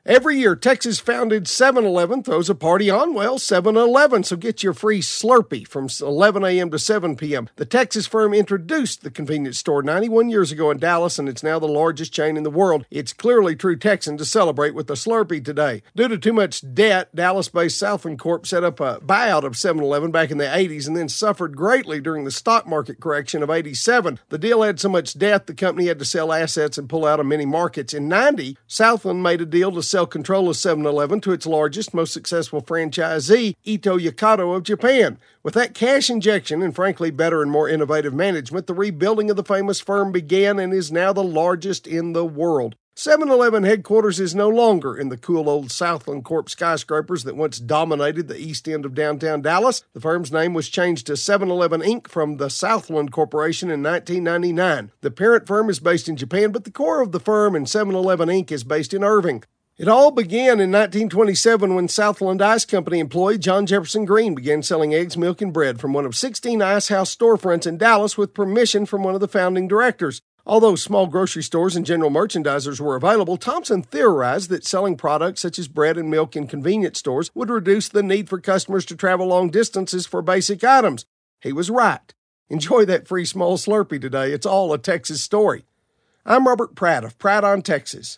Every year, Texas founded 7-Eleven throws a party on, 7-Eleven, so get your free Slurpee from 11 a.m. to 7 p.m. The Texas firm introduced the convenience store 91 years ago in Dallas, and it's now the largest chain in the world. It's clearly true Texan to celebrate with a Slurpee today. Due to too much debt, Dallas-based Southland Corp set up a buyout of 7-Eleven back in the 80s and then suffered greatly during the stock market correction of 87. The deal had so much debt, the company had to sell assets and pull out of many markets. In 90, Southland made a deal to sell control of 7-Eleven to its largest, most successful franchisee, Ito Yokado of Japan. With that cash injection and frankly better and more innovative management, the rebuilding of the famous firm began and is now the largest in the world. 7-Eleven headquarters is no longer in the cool old Southland Corp skyscrapers that once dominated the east end of downtown Dallas. The firm's name was changed to 7-Eleven Inc. from the Southland Corporation in 1999. The parent firm is based in Japan, but the core of the firm and 7-Eleven Inc. is based in Irving. It all began in 1927 when Southland Ice Company employee John Jefferson Green began selling eggs, milk, and bread from one of 16 ice house storefronts in Dallas with permission from one of the founding directors. Although small grocery stores and general merchandisers were available, Thompson theorized that selling products such as bread and milk in convenience stores would reduce the need for customers to travel long distances for basic items. He was right. Enjoy that free small Slurpee today. It's all a Texas story. I'm Robert Pratt of Pratt on Texas.